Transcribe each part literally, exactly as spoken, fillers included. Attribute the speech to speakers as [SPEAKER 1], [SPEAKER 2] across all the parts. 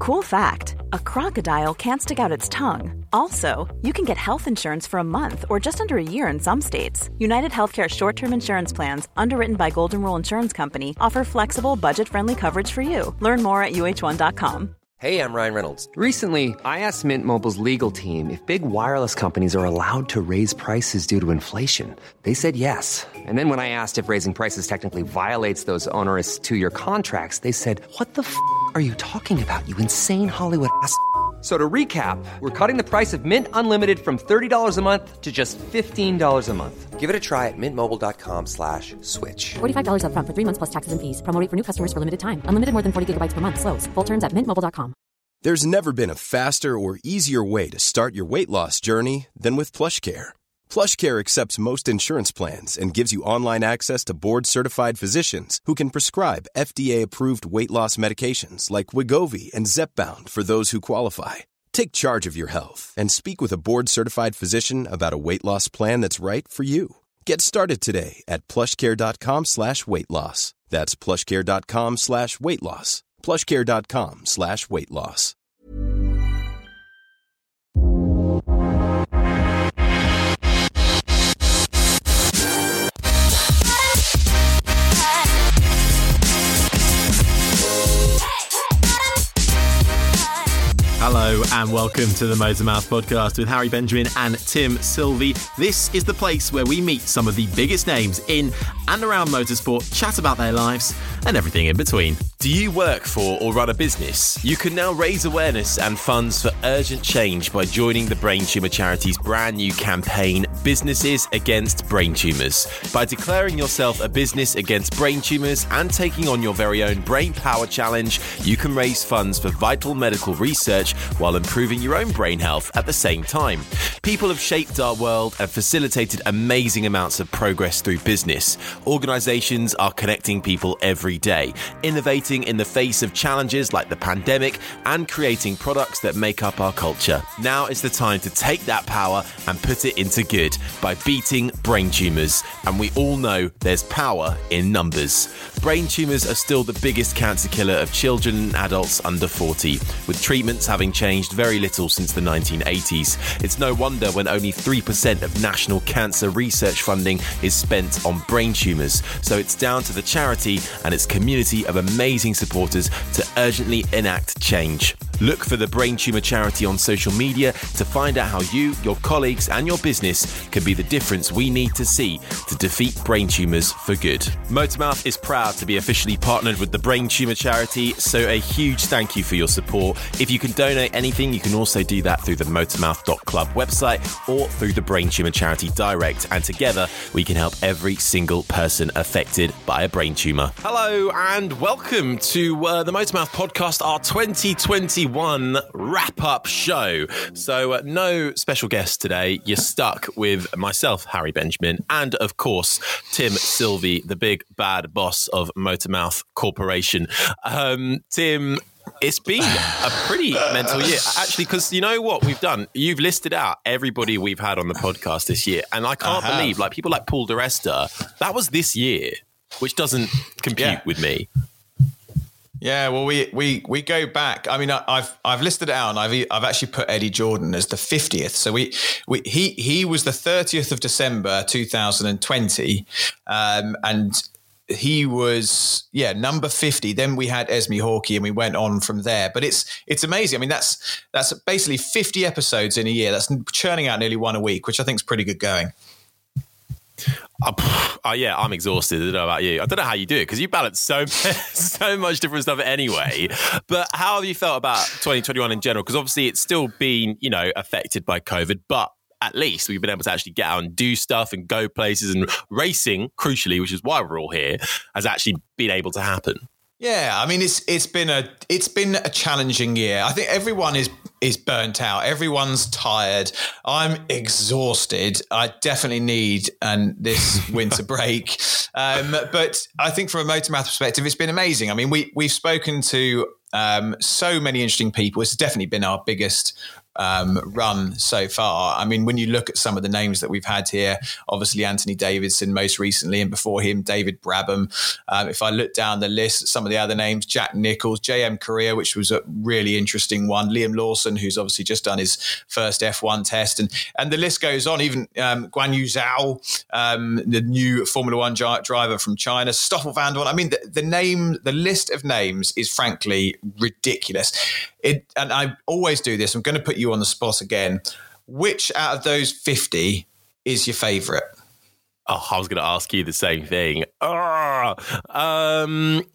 [SPEAKER 1] Cool fact, a crocodile can't stick out its tongue. Also, you can get health insurance for a month or just under a year in some states. United Healthcare short-term insurance plans, underwritten by Golden Rule Insurance Company, offer flexible, budget-friendly coverage for you. Learn more at U H one dot com.
[SPEAKER 2] Hey, I'm Ryan Reynolds. Recently, I asked Mint Mobile's legal team if big wireless companies are allowed to raise prices due to inflation. They said yes. And then when I asked if raising prices technically violates those onerous two-year contracts, they said, what the f*** are you talking about, you insane Hollywood ass f- So to recap, we're cutting the price of Mint Unlimited from thirty dollars a month to just fifteen dollars a month. Give it a try at mintmobile.com slash switch.
[SPEAKER 3] forty-five dollars up front for three months plus taxes and fees. Promo rate for new customers for limited time. Unlimited more than forty gigabytes per month. Slows full terms at mint mobile dot com.
[SPEAKER 4] There's never been a faster or easier way to start your weight loss journey than with PlushCare. PlushCare accepts most insurance plans and gives you online access to board-certified physicians who can prescribe F D A-approved weight loss medications like Wegovy and Zepbound for those who qualify. Take charge of your health and speak with a board-certified physician about a weight loss plan that's right for you. Get started today at plushcare.com slash weight loss. That's plushcare.com slash weight loss. plushcare.com slash weight loss.
[SPEAKER 5] Hello and welcome to the Motormouth podcast with Harry Benjamin and Tim Sylvie. This is the place where we meet some of the biggest names in and around motorsport, chat about their lives and everything in between.
[SPEAKER 6] Do you work for or run a business? You can now raise awareness and funds for urgent change by joining the Brain Tumour Charity's brand new campaign, Businesses Against Brain Tumours. By declaring yourself a business against brain tumours and taking on your very own Brain Power Challenge, you can raise funds for vital medical research while improving your own brain health at the same time. People have shaped our world and facilitated amazing amounts of progress through business. Organisations are connecting people every day, innovating in the face of challenges like the pandemic and creating products that make up our culture. Now is the time to take that power and put it into good by beating brain tumours. And we all know there's power in numbers. Brain tumours are still the biggest cancer killer of children and adults under forty, with treatments having changed very little since the nineteen eighties. It's no wonder when only three percent of national cancer research funding is spent on brain tumours. So it's down to the charity and its community of amazing supporters to urgently enact change. Look for the Brain Tumour Charity on social media to find out how you, your colleagues and your business can be the difference we need to see to defeat brain tumours for good. Motormouth is proud to be officially partnered with the Brain Tumour Charity, so a huge thank you for your support. If you can donate anything, you can also do that through the motormouth dot club website or through the Brain Tumour Charity Direct, and together we can help every single person affected by a brain tumour. Hello and welcome to uh, the Motormouth podcast, our twenty twenty-one wrap-up show. So uh, no special guest today. You're stuck with myself, Harry Benjamin, and of course Tim Sylvie, the big bad boss of Motormouth Corporation. Um, Tim, it's been a pretty mental year, actually, because you know what we've done? You've listed out everybody we've had on the podcast this year, and I can't I believe, like, people like Paul di Resta, that was this year, which doesn't compute yeah. with me.
[SPEAKER 7] Yeah, well, we we we go back. I mean, I, I've I've listed it out, and I've I've actually put Eddie Jordan as the fiftieth. So we we he he was the thirtieth of December two thousand twenty, um, and he was yeah number fifty. Then we had Esme Hawkey, and we went on from there. But it's it's amazing. I mean, that's that's basically fifty episodes in a year. That's churning out nearly one a week, which I think is pretty good going.
[SPEAKER 6] Uh, uh, yeah, I'm exhausted. I don't know about you. I don't know how you do it because you balance so so much different stuff anyway. But how have you felt about twenty twenty-one in general? Because obviously it's still been, you know, affected by COVID, but at least we've been able to actually get out and do stuff and go places, and racing, crucially, which is why we're all here, has actually been able to happen.
[SPEAKER 7] Yeah, I mean, it's it's been a it's been a challenging year. I think everyone is is burnt out. Everyone's tired. I'm exhausted. I definitely need and this winter break. Um, but I think from a Motormouth perspective, it's been amazing. I mean, we we've spoken to Um, so many interesting people. It's definitely been our biggest um, run so far. I mean, when you look at some of the names that we've had here, obviously Anthony Davidson most recently, and before him, David Brabham. Um, if I look down the list, some of the other names, Jack Nicholls, J M Korea, which was a really interesting one, Liam Lawson, who's obviously just done his first F one test, and and the list goes on. Even um, Guan Yu Zhao, um, the new Formula One j- driver from China, Stoffel Vandoorne. I mean, the, the name, the list of names is frankly ridiculous. It, and I always do this. I'm going to put you on the spot again. Which out of those fifty is your favourite?
[SPEAKER 6] Oh, I was going to ask you the same thing. Oh, um,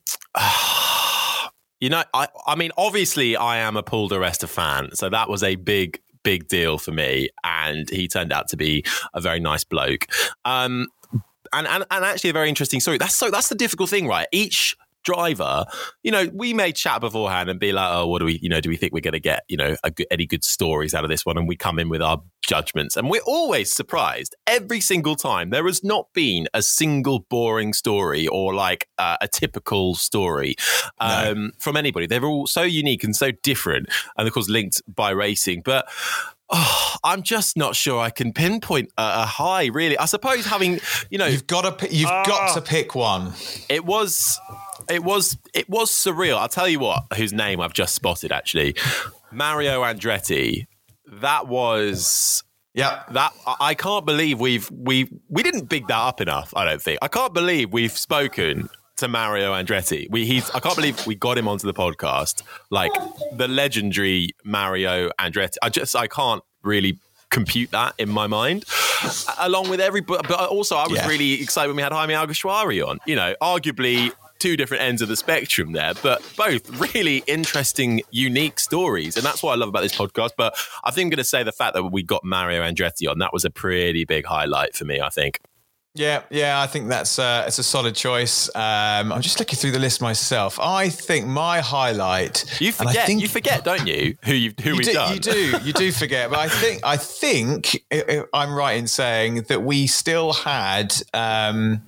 [SPEAKER 6] you know, I, I mean, obviously I am a Paul di Resta fan, so that was a big, big deal for me, and he turned out to be a very nice bloke. Um, and, and and actually a very interesting story. That's so that's the difficult thing, right? Each driver, you know, we may chat beforehand and be like, oh, what do we, you know, do we think we're going to get, you know, a good, any good stories out of this one? And we come in with our judgments, and we're always surprised every single time. There has not been a single boring story or like uh, a typical story um, no. from anybody. They're all so unique and so different, and of course linked by racing. But oh, I'm just not sure I can pinpoint a, a high, really. I suppose having, you know,
[SPEAKER 7] you've got to you've uh, got to pick one.
[SPEAKER 6] It was. It was it was surreal. I'll tell you what, whose name I've just spotted, actually. Mario Andretti. That was...
[SPEAKER 7] Yeah.
[SPEAKER 6] That I can't believe we've... We we didn't big that up enough, I don't think. I can't believe we've spoken to Mario Andretti. We he's I can't believe we got him onto the podcast. Like, the legendary Mario Andretti. I just... I can't really compute that in my mind, along with every... But also, I was yeah. really excited when we had Jaime Alguersuari on. You know, arguably... two different ends of the spectrum there, but both really interesting, unique stories. And that's what I love about this podcast. But I think I'm going to say the fact that we got Mario Andretti on, that was a pretty big highlight for me, I think.
[SPEAKER 7] Yeah, yeah, I think that's uh, it's a solid choice. Um, I'm just looking through the list myself. I think my highlight.
[SPEAKER 6] You forget,
[SPEAKER 7] think,
[SPEAKER 6] you forget, don't you? Who you who
[SPEAKER 7] you
[SPEAKER 6] we've
[SPEAKER 7] do,
[SPEAKER 6] done?
[SPEAKER 7] You do, you do forget. But I think I think I'm right in saying that we still had um,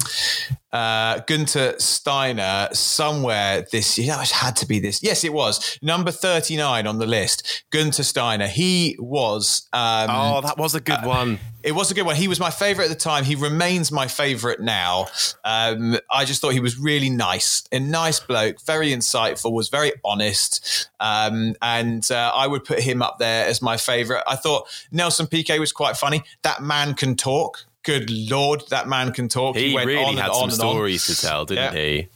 [SPEAKER 7] uh, Gunther Steiner somewhere this year. It had to be this. Yes, it was number thirty-nine on the list. Gunther Steiner. He was. Um,
[SPEAKER 6] oh, that was a good uh, one.
[SPEAKER 7] It was a good one. He was my favourite at the time. He remains my favourite now. Um, I just thought he was really nice, a nice bloke, very insightful, was very honest. Um, and uh, I would put him up there as my favourite. I thought Nelson Piquet was quite funny. That man can talk. Good Lord, that man can talk.
[SPEAKER 6] He,
[SPEAKER 7] he went
[SPEAKER 6] really
[SPEAKER 7] on
[SPEAKER 6] had
[SPEAKER 7] and
[SPEAKER 6] some
[SPEAKER 7] on
[SPEAKER 6] stories
[SPEAKER 7] and
[SPEAKER 6] to tell, didn't yeah. he?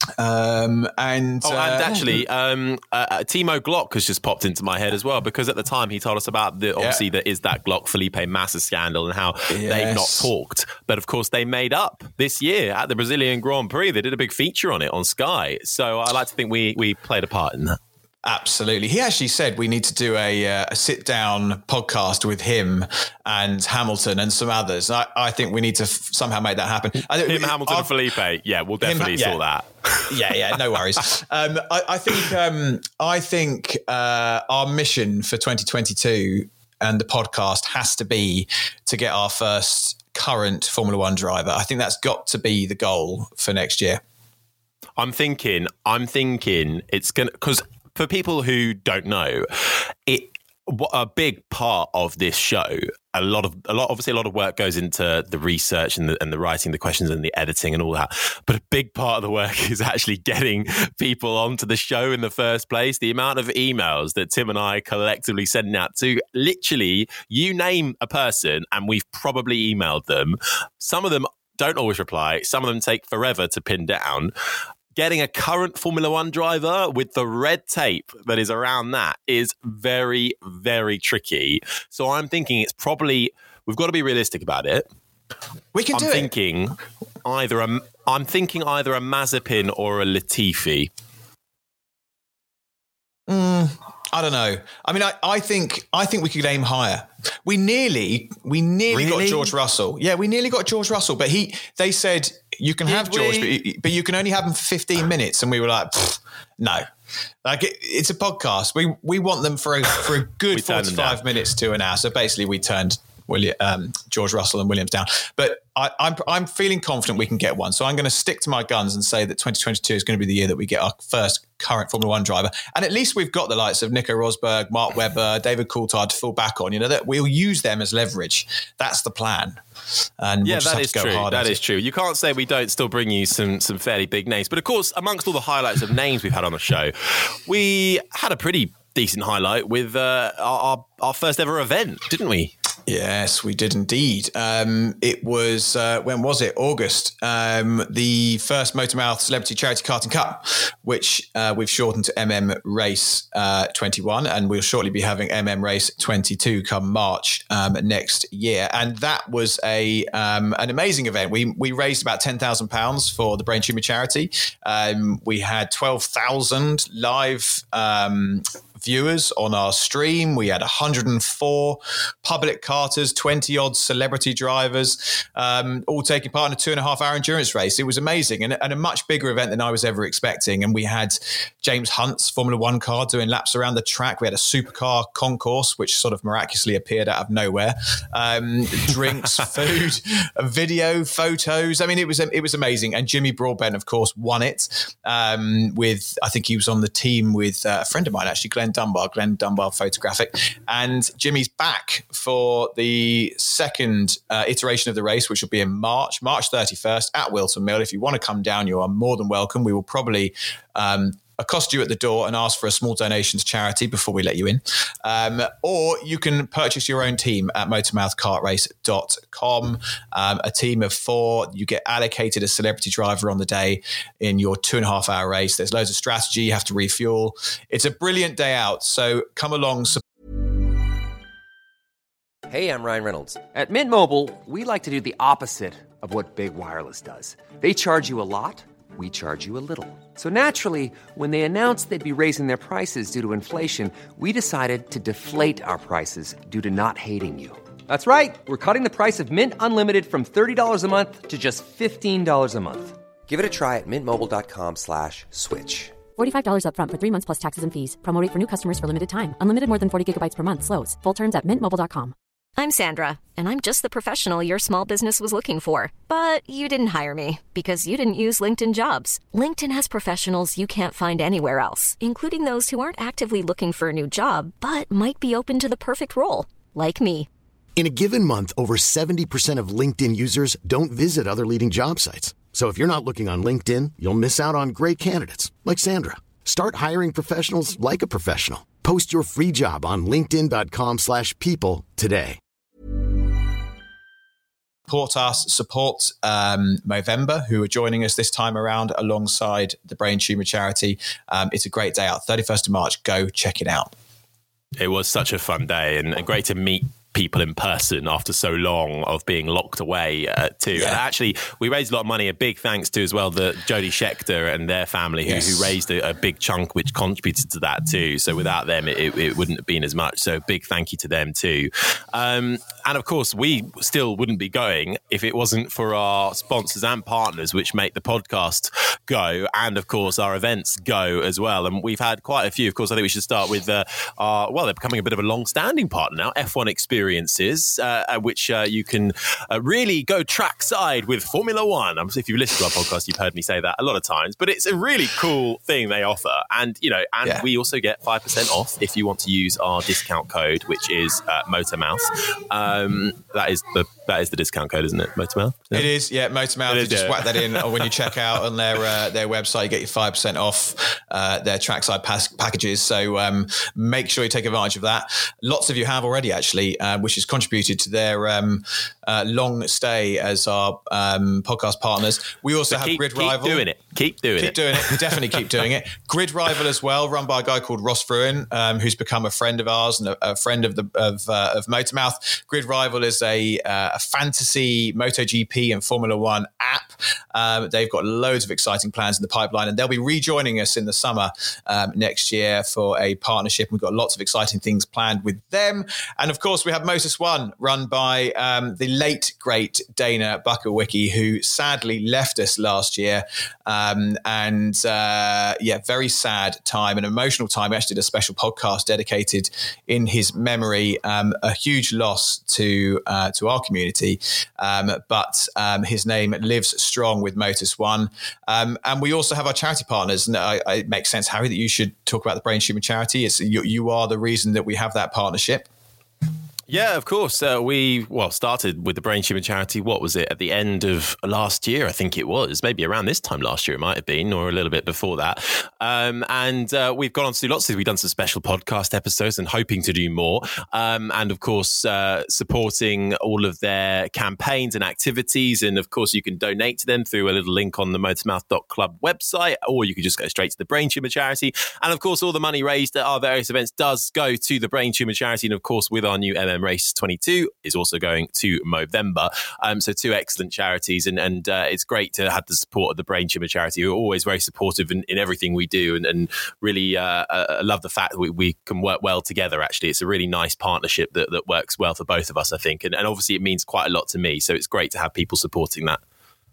[SPEAKER 7] Um, and
[SPEAKER 6] oh, and
[SPEAKER 7] uh,
[SPEAKER 6] actually, um, uh, Timo Glock has just popped into my head as well, because at the time he told us about the obviously yeah. there is that Glock Felipe Massa scandal and how yes. they've not talked, but of course they made up this year at the Brazilian Grand Prix. They did a big feature on it on Sky, so I like to think we we played a part in that.
[SPEAKER 7] Absolutely. He actually said we need to do a, uh, a sit-down podcast with him and Hamilton and some others. I, I think we need to f- somehow make that happen. I think
[SPEAKER 6] him, we, Hamilton, and Felipe. Yeah, we'll definitely him, yeah. sort that.
[SPEAKER 7] yeah, yeah, no worries. Um, I, I think um, I think uh, our mission for twenty twenty-two and the podcast has to be to get our first current Formula One driver. I think that's got to be the goal for next year.
[SPEAKER 6] I'm thinking. I'm thinking it's gonna because. For people who don't know, it a big part of this show, a lot of a lot obviously a lot of work goes into the research and the and the writing, the questions and the editing and all that. But a big part of the work is actually getting people onto the show in the first place. The amount of emails that Tim and I collectively send out to literally you name a person, and we've probably emailed them. Some of them don't always reply. Some of them take forever to pin down. Getting a current Formula One driver with the red tape that is around that is very, very tricky. So I'm thinking it's probably, we've got to be realistic about it.
[SPEAKER 7] We can
[SPEAKER 6] I'm
[SPEAKER 7] do
[SPEAKER 6] thinking
[SPEAKER 7] it.
[SPEAKER 6] Either a, I'm thinking either a Mazepin or a Latifi.
[SPEAKER 7] Mm, I don't know. I mean, I, I think I think we could aim higher. We nearly, we nearly really? got George Russell. Yeah, we nearly got George Russell, but he, they said you can Did have George, but, but you can only have him for fifteen minutes, and we were like, no. Like it, it's a podcast. We we want them for a for a good forty-five minutes to an hour. So basically, we turned William, um, George Russell and Williams down. But I, I'm I'm feeling confident we can get one. So I'm going to stick to my guns and say that twenty twenty-two is going to be the year that we get our first current Formula One driver. And at least we've got the likes of Nico Rosberg, Mark Webber, David Coulthard to fall back on. You know, that we'll use them as leverage. That's the plan. And
[SPEAKER 6] yeah,
[SPEAKER 7] we'll just
[SPEAKER 6] that
[SPEAKER 7] have
[SPEAKER 6] is
[SPEAKER 7] to go
[SPEAKER 6] true.
[SPEAKER 7] hard
[SPEAKER 6] That
[SPEAKER 7] at
[SPEAKER 6] is
[SPEAKER 7] it.
[SPEAKER 6] true. You can't say we don't still bring you some some fairly big names. But of course, amongst all the highlights of names we've had on the show, we had a pretty decent highlight with uh, our, our first ever event, didn't we?
[SPEAKER 7] Yes, we did indeed. Um, it was, uh, when was it? August. Um, the first Motormouth Celebrity Charity Karting Cup, which uh, we've shortened to M M Race uh, twenty-one, and we'll shortly be having M M Race twenty-two come March um, next year. And that was a um, an amazing event. We we raised about ten thousand pounds for the Brain Tumour Charity. Um, we had twelve thousand live um viewers on our stream. We had one hundred four public carters, twenty odd celebrity drivers, um, all taking part in a two and a half hour endurance race. It was amazing and, and a much bigger event than I was ever expecting. And we had James Hunt's Formula One car doing laps around the track. We had a supercar concourse, which sort of miraculously appeared out of nowhere. Um, drinks, food, a video, photos. I mean, it was it was amazing. And Jimmy Broadbent, of course, won it um, with, I think he was on the team with uh, a friend of mine, actually, Glenn Dunbar, Glenn Dunbar Photographic. And Jimmy's back for the second uh, iteration of the race, which will be in March, March thirty-first at Wilton Mill. If you want to come down, you are more than welcome. We will probably um, accost you at the door and ask for a small donation to charity before we let you in. Um, or you can purchase your own team at motormouth kart race dot com. Um, a team of four. You get allocated a celebrity driver on the day in your two and a half hour race. There's loads of strategy. You have to refuel. It's a brilliant day out. So come along.
[SPEAKER 2] Hey, I'm Ryan Reynolds. At Mint Mobile, we like to do the opposite of what Big Wireless does. They charge you a lot. We charge you a little. So naturally, when they announced they'd be raising their prices due to inflation, we decided to deflate our prices due to not hating you. That's right. We're cutting the price of Mint Unlimited from thirty dollars a month to just fifteen dollars a month. Give it a try at mintmobile.com slash switch.
[SPEAKER 3] forty-five dollars up front for three months plus taxes and fees. Promo rate for new customers for limited time. Unlimited more than forty gigabytes per month slows. Full terms at mint mobile dot com.
[SPEAKER 8] I'm Sandra, and I'm just the professional your small business was looking for. But you didn't hire me because you didn't use LinkedIn Jobs. LinkedIn has professionals you can't find anywhere else, including those who aren't actively looking for a new job, but might be open to the perfect role, like me.
[SPEAKER 9] In a given month, over seventy percent of LinkedIn users don't visit other leading job sites. So if you're not looking on LinkedIn, you'll miss out on great candidates like Sandra. Start hiring professionals like a professional. Post your free job on linkedin dot com slash people today.
[SPEAKER 7] Support us, support um, Movember, who are joining us this time around alongside the Brain Tumour Charity. Um, it's a great day out. thirty-first of March. Go check it out.
[SPEAKER 6] It was such a fun day and, and great to meet people in person after so long of being locked away uh, too.
[SPEAKER 7] Yeah.
[SPEAKER 6] And actually, we raised a lot of money. A big thanks to as well the Jodie Scheckter and their family who,
[SPEAKER 7] yes.
[SPEAKER 6] who raised a, a big chunk, which contributed to that too. So without them, it, it wouldn't have been as much. So big thank you to them too. Um, and of course, we still wouldn't be going if it wasn't for our sponsors and partners, which make the podcast go, and of course our events go as well. And we've had quite a few. Of course, I think we should start with uh, our, well, they're becoming a bit of a long-standing partner now, F one Experiences, uh, which uh, you can uh, really go trackside with Formula One. Um, if you've listened to our podcast, you've heard me say that a lot of times, but it's a really cool thing they offer. And, you know, and yeah. we also get five percent off if you want to use our discount code, which is uh, Motormouth. Um, that is the that is the discount code, isn't it? Motormouth? Yeah.
[SPEAKER 7] It is, yeah, Motormouth. You just yeah. whack that in or when you check out on their uh, their website, you get your five percent off uh, their trackside pas- packages. So um, make sure you take advantage of that. Lots of you have already, actually, uh, which has contributed to their um, uh, long stay as our um, podcast partners. We also so have
[SPEAKER 6] keep,
[SPEAKER 7] Grid
[SPEAKER 6] keep
[SPEAKER 7] Rival.
[SPEAKER 6] Keep doing it. Keep doing
[SPEAKER 7] keep
[SPEAKER 6] it.
[SPEAKER 7] Keep doing it. Definitely keep doing it. Grid Rival as well, run by a guy called Ross Fruin, um, who's become a friend of ours and a, a friend of the of, uh, of Motormouth. Grid Rival is a, uh, a fantasy MotoGP and Formula One app. Um, they've got loads of exciting plans in the pipeline, and they'll be rejoining us in the summer um, next year for a partnership. We've got lots of exciting things planned with them. And of course, we have Motus One, run by um, the late, great Dana Buckerwicki, who sadly left us last year. Um, and uh, yeah, very sad time, an emotional time. We actually did a special podcast dedicated in his memory. Um, a huge loss to uh, to our community, um, but um, his name lives strong with Motus One. Um, and we also have our charity partners. And I, I, it makes sense, Harry, that you should talk about the Brain Tumor Charity. It's you, you are the reason that we have that partnership.
[SPEAKER 6] Yeah, of course. Uh, we, well, started with the Brain Tumor Charity, what was it, at the end of last year, I think it was. Maybe around this time last year it might have been, or a little bit before that. Um, and uh, we've gone on to do lots of things. We've done some special podcast episodes and hoping to do more. Um, and of course, uh, supporting all of their campaigns and activities. And of course, you can donate to them through a little link on the motormouth dot club website, or you could just go straight to the Brain Tumor Charity. And of course, all the money raised at our various events does go to the Brain Tumor Charity. And of course, with our new M M Race twenty-two is also going to Movember. Um, so two excellent charities, and, and uh, it's great to have the support of the Brain Tumor Charity, who are always very supportive in, in everything we do, and, and really uh, uh, love the fact that we, we can work well together. Actually, it's a really nice partnership that, that works well for both of us, I think. And, and obviously it means quite a lot to me. So it's great to have people supporting that.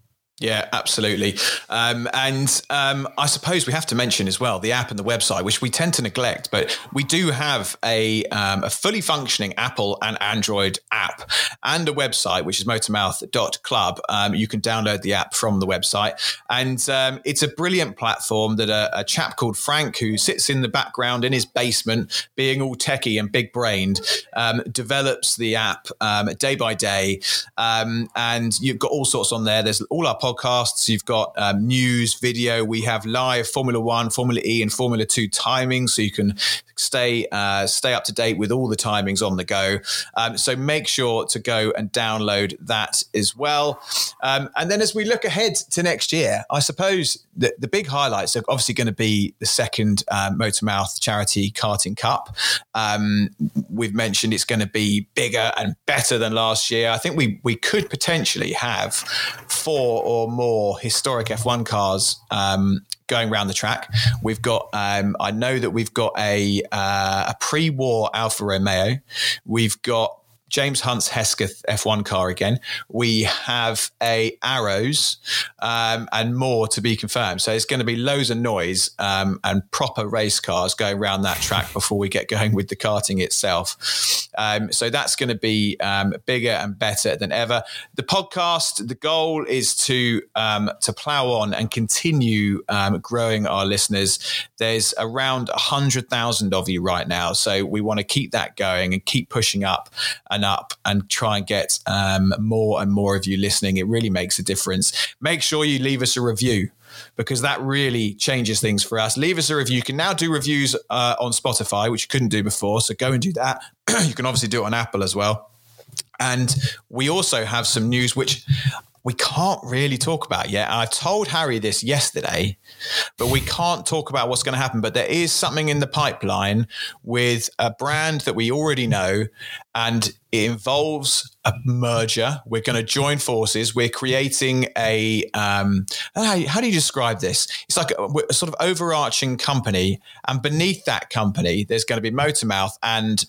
[SPEAKER 7] Yeah, absolutely. Um, and um, I suppose we have to mention as well the app and the website, which we tend to neglect, but we do have a, um, a fully functioning Apple and Android app and a website, which is motormouth dot club. Um, you can download the app from the website. And um, it's a brilliant platform that a, a chap called Frank, who sits in the background in his basement, being all techie and big brained, um, develops the app um, day by day. Um, and you've got all sorts on there. There's all our podcasts. Podcasts, you've got um, news, video. We have live Formula One, Formula E, and Formula Two timings, so you can stay uh, stay up to date with all the timings on the go. Um, so make sure to go and download that as well. Um, and then as we look ahead to next year, I suppose the, the big highlights are obviously going to be the second um, Motormouth Charity Karting Cup. Um, we've mentioned it's going to be bigger and better than last year. I think we we could potentially have four or more historic F one cars um, going around the track. We've got, um, I know that we've got a, uh, a pre-war Alfa Romeo. We've got James Hunt's Hesketh F one car again. We have a Arrows um, and more to be confirmed. So it's going to be loads of noise um, and proper race cars going around that track before we get going with the karting itself. Um, so that's going to be um, bigger and better than ever. The podcast, the goal is to um, to plow on and continue um, growing our listeners. There's around one hundred thousand of you right now. So we want to keep that going and keep pushing up and up and try and get um, more and more of you listening. It really makes a difference. Make sure you leave us a review, because that really changes things for us. Leave us a review. You can now do reviews uh, on Spotify, which you couldn't do before. So go and do that. You can obviously do it on Apple as well. And we also have some news, which we can't really talk about yet. I told Harry this yesterday, but we can't talk about what's going to happen. But there is something in the pipeline with a brand that we already know, and it involves a merger. We're going to join forces. We're creating a, um, how, how do you describe this? It's like a, a sort of overarching company. And beneath that company, there's going to be Motormouth and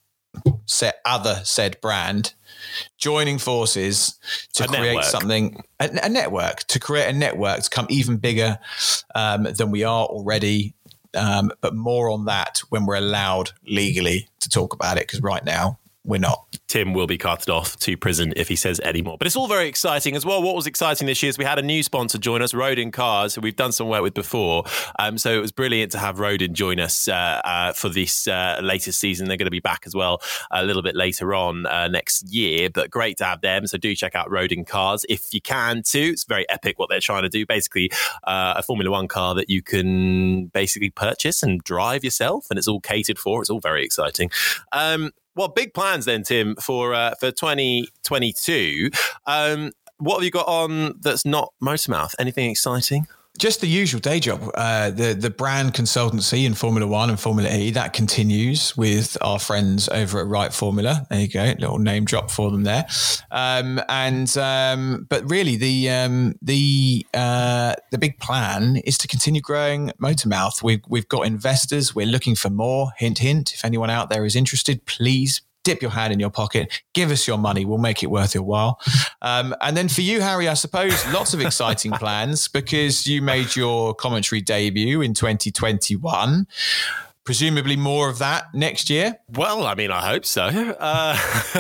[SPEAKER 7] set other said brand joining forces to
[SPEAKER 6] a
[SPEAKER 7] create
[SPEAKER 6] network.
[SPEAKER 7] something, a, a network, to create a network to come even bigger um, than we are already. Um, but more on that when we're allowed legally to talk about it, because right now we're not.
[SPEAKER 6] Tim will be carted off to prison if he says any more. But it's all very exciting as well. What was exciting this year is we had a new sponsor join us, Rodin Cars, who we've done some work with before. Um, so it was brilliant to have Rodin join us uh, uh, for this uh, latest season. They're going to be back as well a little bit later on uh, next year. But great to have them. So do check out Rodin Cars if you can too. It's very epic what they're trying to do. Basically, uh, a Formula One car that you can basically purchase and drive yourself, and it's all catered for. It's all very exciting. Um, Well, big plans then, Tim, for uh, for twenty twenty-two. Um, what have you got on that's not Motormouth? Anything exciting?
[SPEAKER 7] just the usual day job. Uh, the the brand consultancy in Formula One and Formula E, that continues with our friends over at Right Formula. There you go, little name drop for them there. Um, and um, but really, the um, the uh, the big plan is to continue growing Motormouth. We've we've got investors. We're looking for more. Hint, hint. If anyone out there is interested, please dip your hand in your pocket, give us your money. We'll make it worth your while. Um, and then for you, Harry, I suppose lots of exciting plans because you made your commentary debut in twenty twenty-one. Presumably more of that next year?
[SPEAKER 6] Well, I mean, I hope so. Uh,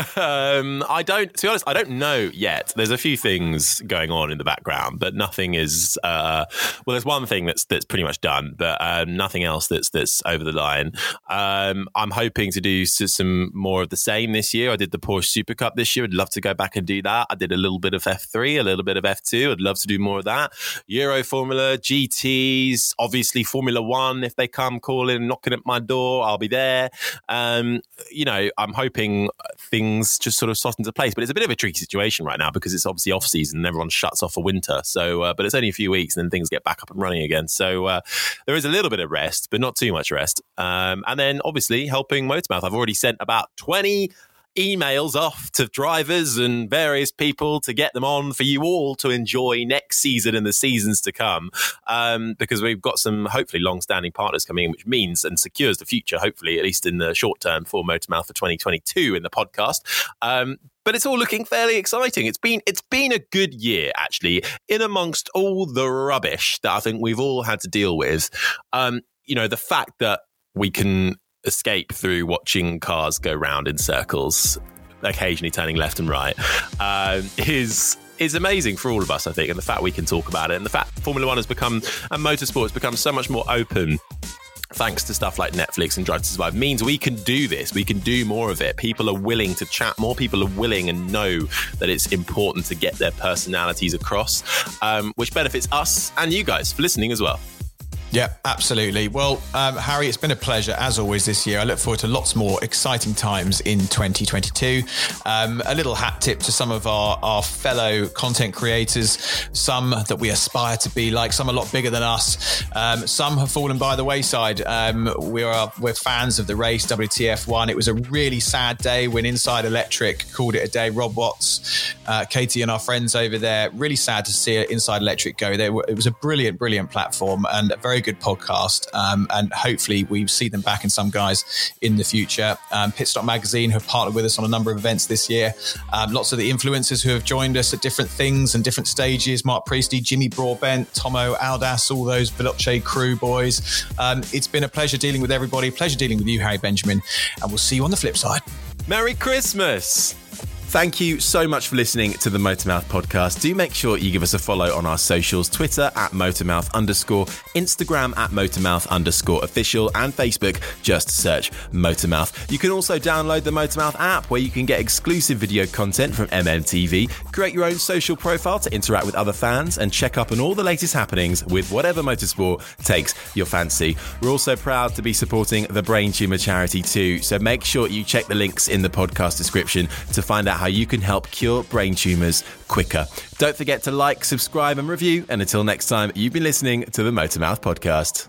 [SPEAKER 6] um, I don't, to be honest, I don't know yet. There's a few things going on in the background, but nothing is, uh, well, there's one thing that's that's pretty much done, but um, nothing else that's that's over the line. Um, I'm hoping to do some more of the same this year. I did the Porsche Super Cup this year. I'd love to go back and do that. I did a little bit of F three, a little bit of F two. I'd love to do more of that. Euro Formula, G Ts, obviously Formula One, if they come calling, knocking at my door, I'll be there. Um, you know, I'm hoping things just sort of slot into place, but it's a bit of a tricky situation right now because it's obviously off season and everyone shuts off for winter. So, uh, but it's only a few weeks and then things get back up and running again. So uh, there is a little bit of rest, but not too much rest. Um, and then obviously helping Motormouth. I've already sent about twenty emails off to drivers and various people to get them on for you all to enjoy next season and the seasons to come, um, because we've got some hopefully long-standing partners coming in, which means and secures the future, hopefully, at least in the short term, for Motormouth for twenty twenty-two in the podcast. Um, But it's all looking fairly exciting. It's been it's been a good year, actually, in amongst all the rubbish that I think we've all had to deal with. Um, you know, the fact that we can escape through watching cars go round in circles, occasionally turning left and right, um, is is amazing for all of us, I think. And the fact we can talk about it, and the fact Formula One has become, and motorsport has become so much more open, thanks to stuff like Netflix and Drive to Survive, means we can do this. We can do more of it. People are willing to chat. More people are willing and know that it's important to get their personalities across, um, which benefits us and you guys for listening as well.
[SPEAKER 7] Yeah, absolutely. Well, um, Harry, it's been a pleasure as always this year. I look forward to lots more exciting times in twenty twenty-two. Um, a little hat tip to some of our, our fellow content creators, some that we aspire to be like, some a lot bigger than us. Um, some have fallen by the wayside. Um, we are, we're fans of the race, W T F one. It was a really sad day when Inside Electric called it a day. Rob Watts, uh, Katie and our friends over there, really sad to see Inside Electric go. They were, it was a brilliant, brilliant platform and a very good podcast, um, and hopefully we see them back in some guys in the future. Um, Pit Stop Magazine, who have partnered with us on a number of events this year. Um, lots of the influencers who have joined us at different things and different stages. Mark Priestley, Jimmy Broadbent, Tomo Aldas, all those Veloce crew boys. Um, it's been a pleasure dealing with everybody. Pleasure dealing with you, Harry Benjamin, and we'll see you on the flip side.
[SPEAKER 6] Merry Christmas! Thank you so much for listening to the Motormouth podcast. Do make sure you give us a follow on our socials, Twitter at Motormouth underscore, Instagram at Motormouth underscore official, and Facebook, just search Motormouth. You can also download the Motormouth app where you can get exclusive video content from M M T V, create your own social profile to interact with other fans, and check up on all the latest happenings with whatever motorsport takes your fancy. We're also proud to be supporting the Brain Tumour charity too, so make sure you check the links in the podcast description to find out how you can help cure brain tumours quicker. Don't forget to like, subscribe and review, and until next time, you've been listening to the Motormouth podcast.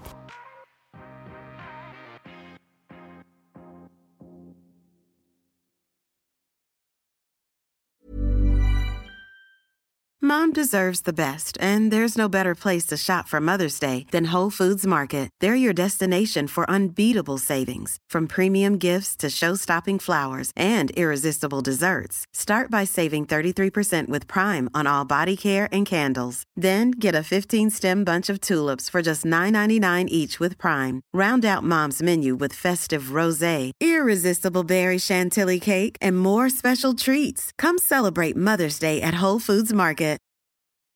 [SPEAKER 10] Mom deserves the best, and there's no better place to shop for Mother's Day than Whole Foods Market. They're your destination for unbeatable savings, from premium gifts to show-stopping flowers and irresistible desserts. Start by saving thirty-three percent with Prime on all body care and candles. Then get a fifteen-stem bunch of tulips for just nine ninety-nine each with Prime. Round out Mom's menu with festive rosé, irresistible berry chantilly cake, and more special treats. Come celebrate Mother's Day at Whole Foods Market.